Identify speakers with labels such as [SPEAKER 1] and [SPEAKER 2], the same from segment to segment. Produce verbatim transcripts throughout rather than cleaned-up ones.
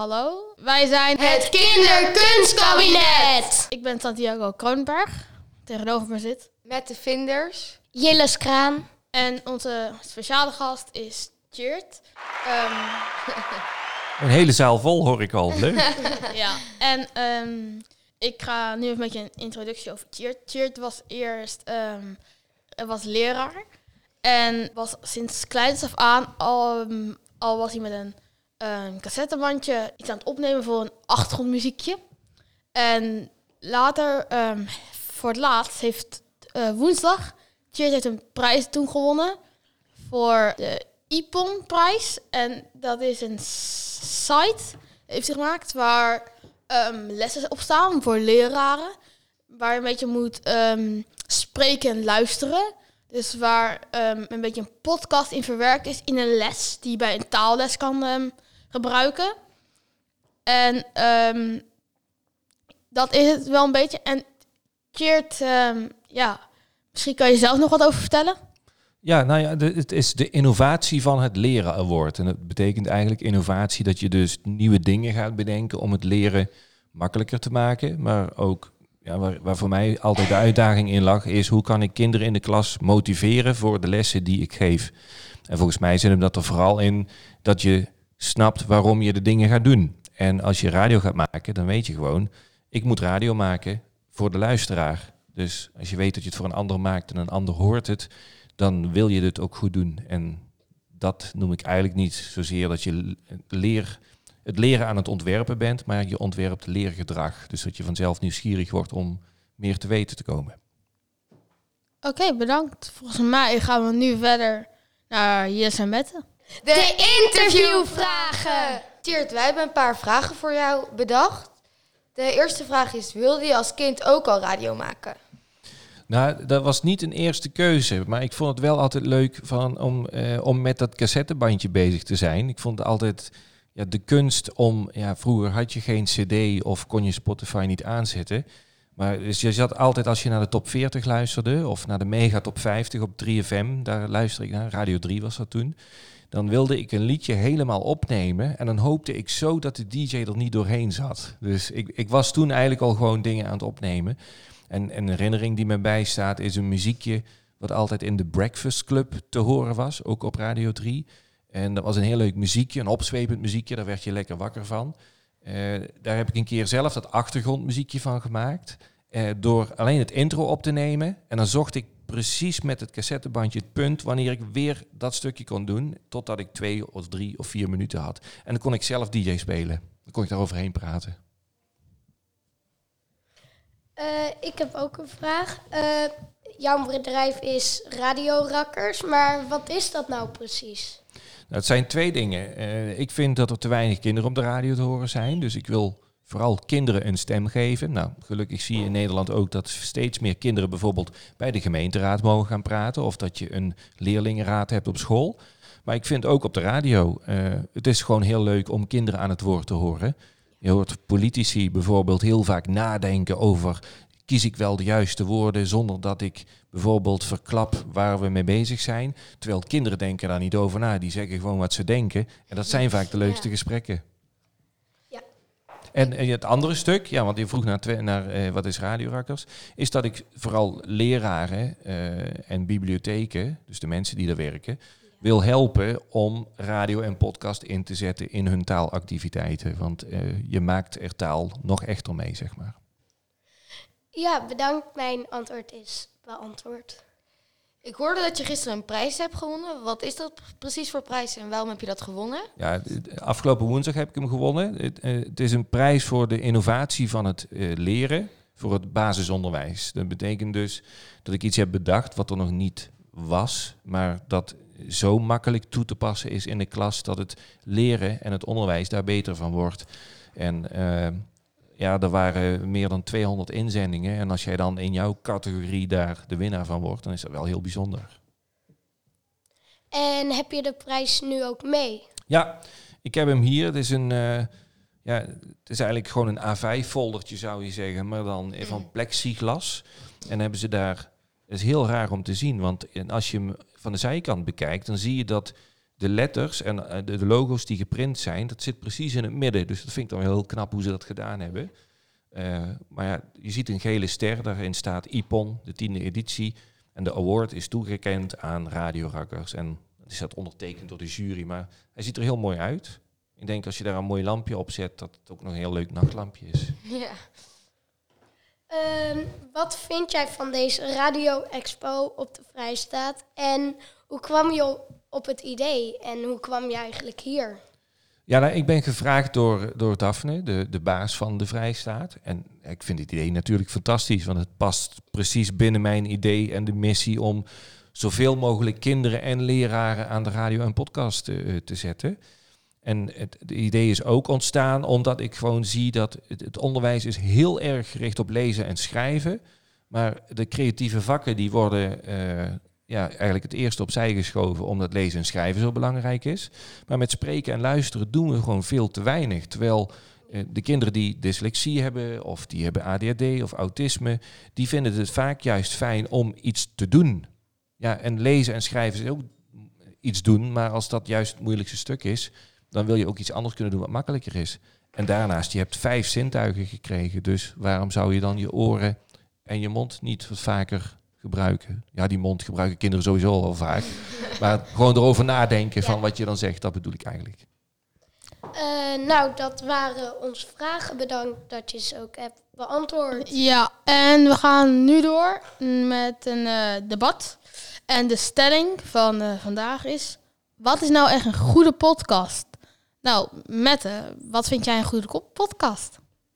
[SPEAKER 1] hallo. Wij zijn
[SPEAKER 2] het Kinderkunstkabinet.
[SPEAKER 1] Ik ben Santiago Kroonberg, tegenover me zit.
[SPEAKER 2] Met de vinders.
[SPEAKER 3] Jilles Kraan.
[SPEAKER 1] En onze speciale gast is Tjeerd. Um,
[SPEAKER 4] Een hele zaal vol hoor ik al. Leuk.
[SPEAKER 1] ja, en um, ik ga nu even met je een introductie over Tjeerd. Tjeerd was eerst um, was leraar. En was sinds kleins af aan, al, um, al was hij met een um, cassettebandje iets aan het opnemen voor een achtergrondmuziekje. En later, um, voor het laatst, heeft uh, woensdag, Tjeerd heeft een prijs toen gewonnen voor de I P O N-prijs. En dat is een site, heeft hij gemaakt, waar um, lessen op staan voor leraren. Waar je een beetje moet um, spreken en luisteren. Dus waar um, een beetje een podcast in verwerkt is in een les die je bij een taalles kan um, gebruiken. En um, dat is het wel een beetje. En Tjeerd, um, ja, misschien kan je zelf nog wat over vertellen?
[SPEAKER 4] Ja, nou ja, de, het is de innovatie van het leren award. En dat betekent eigenlijk innovatie dat je dus nieuwe dingen gaat bedenken om het leren makkelijker te maken. Maar ook, ja, waar, waar voor mij altijd de uitdaging in lag, is hoe kan ik kinderen in de klas motiveren voor de lessen die ik geef. En volgens mij zit hem dat er vooral in dat je snapt waarom je de dingen gaat doen. En als je radio gaat maken, dan weet je gewoon, ik moet radio maken voor de luisteraar. Dus als je weet dat je het voor een ander maakt en een ander hoort het, dan wil je dit ook goed doen. En dat noem ik eigenlijk niet zozeer dat je leer, het leren aan het ontwerpen bent, maar je ontwerpt leergedrag. Dus dat je vanzelf nieuwsgierig wordt om meer te weten te komen.
[SPEAKER 1] Oké, okay, bedankt. Volgens mij gaan we nu verder naar Jilles en Mette.
[SPEAKER 2] De interviewvragen. Tjeerd, wij hebben een paar vragen voor jou bedacht. De eerste vraag is, wilde je als kind ook al radio maken?
[SPEAKER 4] Nou, dat was niet een eerste keuze, maar ik vond het wel altijd leuk van, om, eh, om met dat cassettebandje bezig te zijn. Ik vond het altijd ja, de kunst om, ja, vroeger had je geen cd of kon je Spotify niet aanzetten. Maar dus je zat altijd, als je naar de top veertig luisterde of naar de mega top vijftig op drie F M, daar luisterde ik naar, Radio drie was dat toen. Dan wilde ik een liedje helemaal opnemen en dan hoopte ik zo dat de D J er niet doorheen zat. Dus ik, ik was toen eigenlijk al gewoon dingen aan het opnemen. En een herinnering die me bijstaat is een muziekje wat altijd in de Breakfast Club te horen was, ook op Radio drie. En dat was een heel leuk muziekje, een opzwepend muziekje, daar werd je lekker wakker van. Uh, daar heb ik een keer zelf dat achtergrondmuziekje van gemaakt, uh, door alleen het intro op te nemen. En dan zocht ik precies met het cassettebandje het punt wanneer ik weer dat stukje kon doen, totdat ik twee of drie of vier minuten had. En dan kon ik zelf D J spelen. Dan kon ik daar overheen praten.
[SPEAKER 3] Uh, ik heb ook een vraag. Uh, jouw bedrijf is Radio Rakkers, maar wat is dat nou precies?
[SPEAKER 4] Nou, het zijn twee dingen. Uh, ik vind dat er te weinig kinderen op de radio te horen zijn. Dus ik wil vooral kinderen een stem geven. Nou, gelukkig zie je in Nederland ook dat steeds meer kinderen bijvoorbeeld bij de gemeenteraad mogen gaan praten. Of dat je een leerlingenraad hebt op school. Maar ik vind ook op de radio, uh, het is gewoon heel leuk om kinderen aan het woord te horen. Je hoort politici bijvoorbeeld heel vaak nadenken over, kies ik wel de juiste woorden zonder dat ik bijvoorbeeld verklap waar we mee bezig zijn. Terwijl kinderen denken daar niet over na. Die zeggen gewoon wat ze denken. En dat zijn vaak de leukste ja. gesprekken.
[SPEAKER 3] Ja.
[SPEAKER 4] En, en het andere stuk, ja, want je vroeg naar, twe- naar uh, wat is Radio Rakkers, is dat ik vooral leraren uh, en bibliotheken, dus de mensen die daar werken, wil helpen om radio en podcast in te zetten in hun taalactiviteiten. Want uh, je maakt er taal nog echter mee, zeg maar.
[SPEAKER 3] Ja, bedankt. Mijn antwoord is beantwoord.
[SPEAKER 2] Ik hoorde dat je gisteren een prijs hebt gewonnen. Wat is dat precies voor prijs en waarom heb je dat gewonnen?
[SPEAKER 4] Ja, afgelopen woensdag heb ik hem gewonnen. Het, uh, het is een prijs voor de innovatie van het uh, leren, voor het basisonderwijs. Dat betekent dus dat ik iets heb bedacht wat er nog niet was, maar dat zo makkelijk toe te passen is in de klas dat het leren en het onderwijs daar beter van wordt. En uh, ja, er waren meer dan tweehonderd inzendingen. En als jij dan in jouw categorie daar de winnaar van wordt, dan is dat wel heel bijzonder.
[SPEAKER 3] En heb je de prijs nu ook mee?
[SPEAKER 4] Ja, ik heb hem hier. Het is een, uh, ja, het is eigenlijk gewoon een A vijf foldertje zou je zeggen, maar dan van plexiglas. En dan hebben ze daar, het is heel raar om te zien, want als je hem van de zijkant bekijkt, dan zie je dat de letters en uh, de, de logo's die geprint zijn, dat zit precies in het midden. Dus dat vind ik dan wel heel knap hoe ze dat gedaan hebben. Uh, maar ja, je ziet een gele ster, daarin staat I P O N, de tiende editie. En de award is toegekend aan Radio Rakkers. En het is dat ondertekend door de jury, maar hij ziet er heel mooi uit. Ik denk als je daar een mooi lampje op zet, dat het ook nog een heel leuk nachtlampje is.
[SPEAKER 2] Ja.
[SPEAKER 3] Um, wat vind jij van deze Radio Expo op de Vrijstaat? En hoe kwam je op het idee? En hoe kwam je eigenlijk hier?
[SPEAKER 4] Ja, nou, ik ben gevraagd door, door Daphne, de, de baas van de Vrijstaat. En ik vind het idee natuurlijk fantastisch, want het past precies binnen mijn idee en de missie om zoveel mogelijk kinderen en leraren aan de radio en podcast uh, te zetten. En het, het idee is ook ontstaan omdat ik gewoon zie dat het, het onderwijs is heel erg gericht op lezen en schrijven. Maar de creatieve vakken die worden uh, ja, eigenlijk het eerste opzij geschoven omdat lezen en schrijven zo belangrijk is. Maar met spreken en luisteren doen we gewoon veel te weinig. Terwijl uh, de kinderen die dyslexie hebben of die hebben A D H D of autisme, die vinden het vaak juist fijn om iets te doen. Ja, en lezen en schrijven is ook iets doen, maar als dat juist het moeilijkste stuk is, dan wil je ook iets anders kunnen doen wat makkelijker is. En daarnaast, je hebt vijf zintuigen gekregen, dus waarom zou je dan je oren en je mond niet wat vaker gebruiken? Ja, die mond gebruiken kinderen sowieso al wel vaak. Maar gewoon erover nadenken van wat je dan zegt, dat bedoel ik eigenlijk.
[SPEAKER 3] Uh, nou, dat waren onze vragen. Bedankt dat je ze ook hebt beantwoord.
[SPEAKER 1] Ja, en we gaan nu door met een uh, debat. En de stelling van uh, vandaag is: wat is nou echt een goede podcast? Nou, Mette, wat vind jij een goede podcast?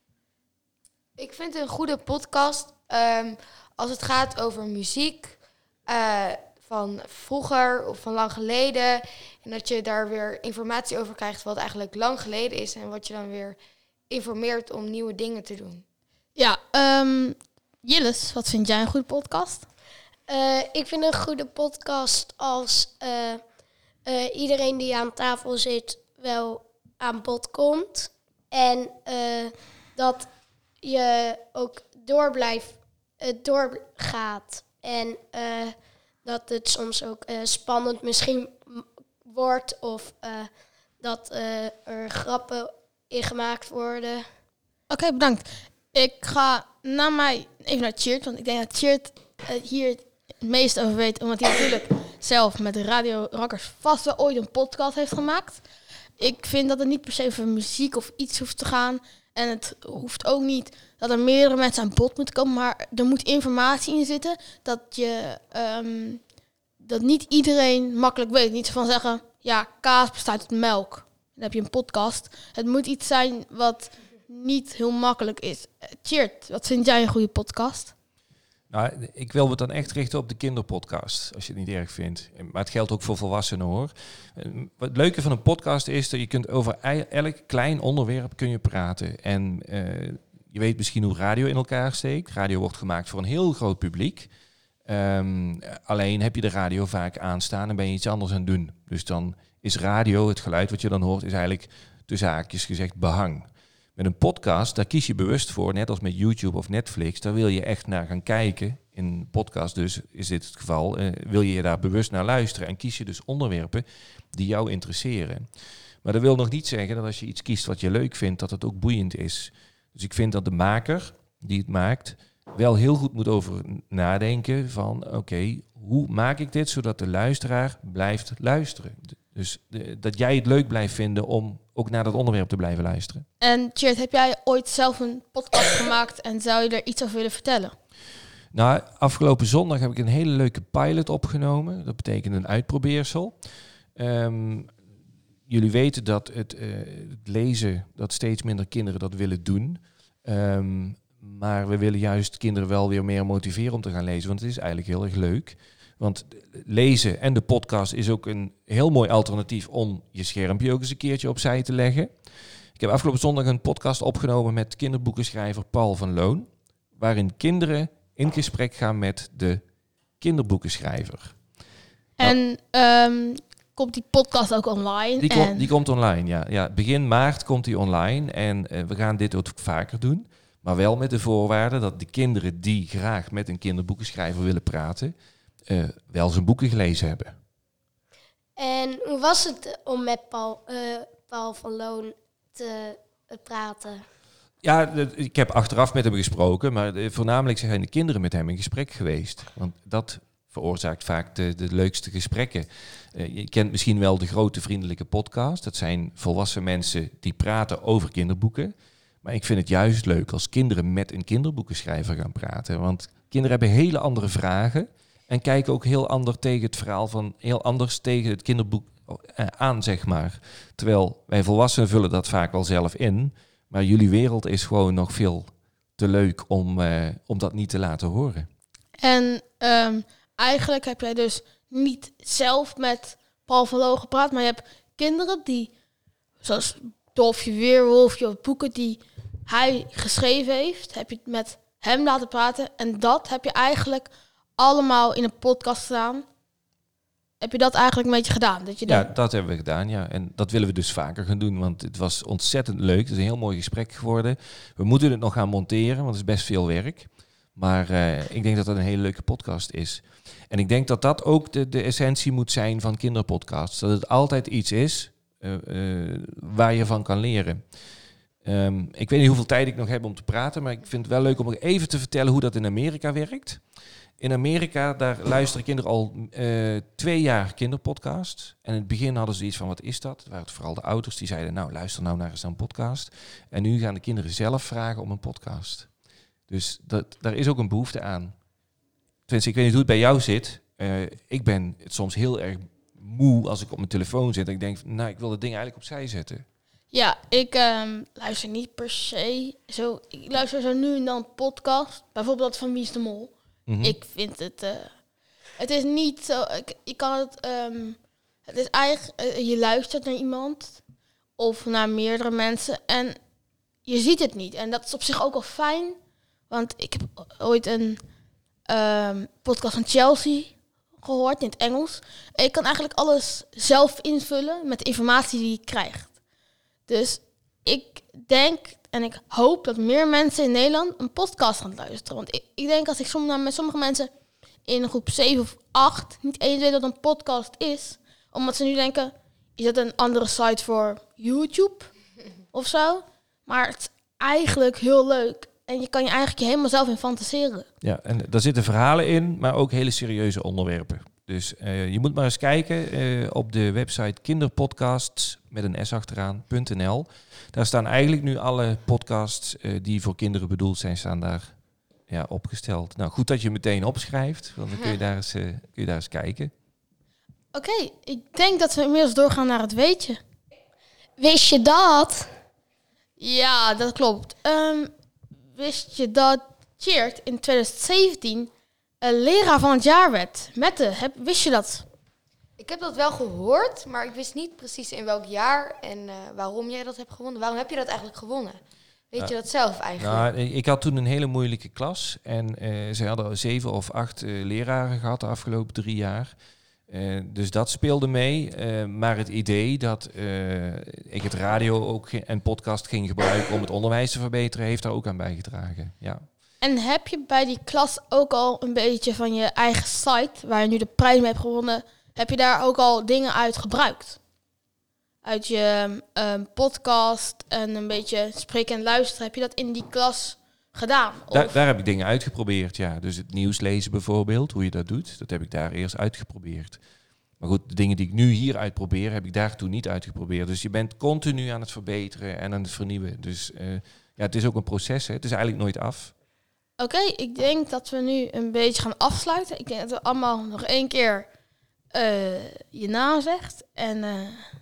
[SPEAKER 2] Ik vind een goede podcast um, als het gaat over muziek uh, van vroeger of van lang geleden. En dat je daar weer informatie over krijgt wat eigenlijk lang geleden is. En wat je dan weer informeert om nieuwe dingen te doen.
[SPEAKER 1] Ja, um, Jilles, wat vind jij een goede podcast?
[SPEAKER 3] Uh, ik vind een goede podcast als uh, uh, iedereen die aan tafel zit wel aan bod komt. En uh, dat je ook door blijft, uh, doorgaat. En uh, dat het soms ook uh, spannend misschien wordt. Of uh, dat uh, er grappen in gemaakt worden.
[SPEAKER 1] Oké, okay, bedankt. Ik ga na mij even naar Tjeerd. Want ik denk dat Tjeerd uh, hier het meest over weet. Omdat hij natuurlijk zelf met de Radio Rakkers vast wel ooit een podcast heeft gemaakt. Ik vind dat het niet per se over muziek of iets hoeft te gaan. En het hoeft ook niet dat er meerdere mensen aan bod moeten komen. Maar er moet informatie in zitten dat je um, dat niet iedereen makkelijk weet. Niet zo van zeggen, ja, kaas bestaat uit melk. Dan heb je een podcast. Het moet iets zijn wat niet heel makkelijk is. Tjeerd, wat vind jij een goede podcast?
[SPEAKER 4] Nou, ik wil me dan echt richten op de kinderpodcast, als je het niet erg vindt. Maar het geldt ook voor volwassenen, hoor. Wat leuke van een podcast is dat je kunt over elk klein onderwerp kun je praten. En uh, je weet misschien hoe radio in elkaar steekt. Radio wordt gemaakt voor een heel groot publiek. Um, alleen heb je de radio vaak aanstaan en ben je iets anders aan het doen. Dus dan is radio, het geluid wat je dan hoort, is eigenlijk tussen haakjes gezegd behang. Met een podcast, daar kies je bewust voor, net als met YouTube of Netflix. Daar wil je echt naar gaan kijken. In een podcast dus is dit het geval. Uh, wil je daar bewust naar luisteren en kies je dus onderwerpen die jou interesseren. Maar dat wil nog niet zeggen dat als je iets kiest wat je leuk vindt, dat het ook boeiend is. Dus ik vind dat de maker die het maakt wel heel goed moet over nadenken van oké, okay, hoe maak ik dit zodat de luisteraar blijft luisteren? Dus de, dat jij het leuk blijft vinden om ook naar dat onderwerp te blijven luisteren.
[SPEAKER 1] En Tjeerd, heb jij ooit zelf een podcast gemaakt en zou je er iets over willen vertellen?
[SPEAKER 4] Nou, afgelopen zondag heb ik een hele leuke pilot opgenomen. Dat betekent een uitprobeersel. Um, jullie weten dat het, uh, het lezen, dat steeds minder kinderen dat willen doen. Um, maar we willen juist kinderen wel weer meer motiveren om te gaan lezen, want het is eigenlijk heel erg leuk. Want lezen en de podcast is ook een heel mooi alternatief om je schermpje ook eens een keertje opzij te leggen. Ik heb afgelopen zondag een podcast opgenomen met kinderboekenschrijver Paul van Loon, waarin kinderen in gesprek gaan met de kinderboekenschrijver.
[SPEAKER 1] En um, komt die podcast ook online?
[SPEAKER 4] Die,
[SPEAKER 1] en...
[SPEAKER 4] kom, die komt online, ja. ja. Begin maart komt die online en uh, we gaan dit ook vaker doen. Maar wel met de voorwaarde dat de kinderen die graag met een kinderboekenschrijver willen praten, Uh, wel zijn boeken gelezen hebben.
[SPEAKER 3] En hoe was het om met Paul, uh, Paul van Loon te uh, praten?
[SPEAKER 4] Ja, ik heb achteraf met hem gesproken, maar voornamelijk zijn de kinderen met hem in gesprek geweest. Want dat veroorzaakt vaak de, de leukste gesprekken. Uh, je kent misschien wel de Grote Vriendelijke Podcast. Dat zijn volwassen mensen die praten over kinderboeken. Maar ik vind het juist leuk als kinderen met een kinderboekenschrijver gaan praten. Want kinderen hebben hele andere vragen en kijken ook heel anders tegen het verhaal van heel anders tegen het kinderboek aan, zeg maar. Terwijl wij volwassenen vullen dat vaak wel zelf in. Maar jullie wereld is gewoon nog veel te leuk om, uh, om dat niet te laten horen.
[SPEAKER 1] En um, eigenlijk heb jij dus niet zelf met Paul van Loon gepraat, maar je hebt kinderen die, zoals Dolfje Weerwolfje of boeken die hij geschreven heeft, heb je met hem laten praten. En dat heb je eigenlijk allemaal in een podcast gedaan. Heb je dat eigenlijk een beetje gedaan? Dat je
[SPEAKER 4] ja,
[SPEAKER 1] dan...
[SPEAKER 4] dat hebben we gedaan, ja. En dat willen we dus vaker gaan doen, want het was ontzettend leuk. Het is een heel mooi gesprek geworden. We moeten het nog gaan monteren, want het is best veel werk. Maar uh, ik denk dat dat een hele leuke podcast is. En ik denk dat dat ook de, de essentie moet zijn van kinderpodcasts. Dat het altijd iets is uh, uh, waar je van kan leren. Um, ik weet niet hoeveel tijd ik nog heb om te praten, maar ik vind het wel leuk om nog even te vertellen hoe dat in Amerika werkt. In Amerika, daar luisteren kinderen al uh, twee jaar kinderpodcasts. En in het begin hadden ze iets van, wat is dat? Het waren vooral de ouders die zeiden, nou luister nou naar eens naar een podcast. En nu gaan de kinderen zelf vragen om een podcast. Dus dat, daar is ook een behoefte aan. Tenminste, ik weet niet hoe het bij jou zit. Uh, ik ben soms heel erg moe als ik op mijn telefoon zit. En ik denk, nou, ik wil dat ding eigenlijk opzij zetten.
[SPEAKER 1] Ja, ik um, luister niet per se zo. Ik luister zo nu en dan een podcast. Bijvoorbeeld dat van Wie is de Mol. Mm-hmm. Ik vind het... Uh, het is niet zo... Ik, je kan het... Um, het is eigenlijk... Uh, je luistert naar iemand. Of naar meerdere mensen. En je ziet het niet. En dat is op zich ook al fijn. Want ik heb ooit een um, podcast van Chelsea gehoord in het Engels. En je kan eigenlijk alles zelf invullen met de informatie die je krijgt. Dus ik denk en ik hoop dat meer mensen in Nederland een podcast gaan luisteren. Want ik, ik denk als ik soms naar met sommige mensen in groep zeven of acht niet eens weet wat een podcast is. Omdat ze nu denken, is dat een andere site voor YouTube of zo? Maar het is eigenlijk heel leuk. En je kan je eigenlijk je helemaal zelf in fantaseren.
[SPEAKER 4] Ja, en daar zitten verhalen in, maar ook hele serieuze onderwerpen. Dus uh, je moet maar eens kijken uh, op de website kinderpodcasts met een s achteraan punt n l. Daar staan eigenlijk nu alle podcasts uh, die voor kinderen bedoeld zijn, staan daar ja, opgesteld. Nou, goed dat je meteen opschrijft, want dan kun je daar eens, uh, kun je daar eens kijken.
[SPEAKER 1] Oké, okay, ik denk dat we inmiddels doorgaan naar het weetje.
[SPEAKER 3] Wist je dat?
[SPEAKER 1] Ja, dat klopt. Um, wist je dat Tjeerd in twintig zeventien een leraar van het jaar werd? Mette, heb, wist je dat?
[SPEAKER 2] Ik heb dat wel gehoord, maar ik wist niet precies in welk jaar en uh, waarom jij dat hebt gewonnen. Waarom heb je dat eigenlijk gewonnen? Weet ja. je dat zelf eigenlijk?
[SPEAKER 4] Nou, ik had toen een hele moeilijke klas. En uh, ze hadden zeven of acht uh, leraren gehad de afgelopen drie jaar. Uh, dus dat speelde mee. Uh, maar het idee dat uh, ik het radio ook ge- en podcast ging gebruiken om het onderwijs te verbeteren, heeft daar ook aan bijgedragen. Ja.
[SPEAKER 1] En heb je bij die klas ook al een beetje van je eigen site, waar je nu de prijs mee hebt gewonnen, heb je daar ook al dingen uit gebruikt? Uit je um, podcast en een beetje spreken en luisteren, heb je dat in die klas gedaan?
[SPEAKER 4] Daar, daar heb ik dingen uitgeprobeerd, ja. Dus het nieuws lezen bijvoorbeeld, hoe je dat doet, dat heb ik daar eerst uitgeprobeerd. Maar goed, de dingen die ik nu hier uitprobeer, heb ik daar toen niet uitgeprobeerd. Dus je bent continu aan het verbeteren en aan het vernieuwen. Dus uh, ja, het is ook een proces, hè. Het is eigenlijk nooit af.
[SPEAKER 1] Oké, okay, ik denk dat we nu een beetje gaan afsluiten. Ik denk dat we allemaal nog één keer uh, je naam zegt. En uh,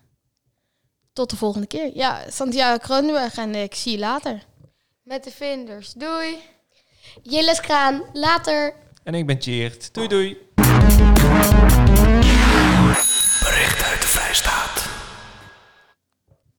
[SPEAKER 1] tot de volgende keer. Ja, Santiago Kronenberg en ik zie je later.
[SPEAKER 2] Met de vinders. Doei.
[SPEAKER 3] Jilles Kraan, later.
[SPEAKER 4] En ik ben Tjeerd. Doei doei.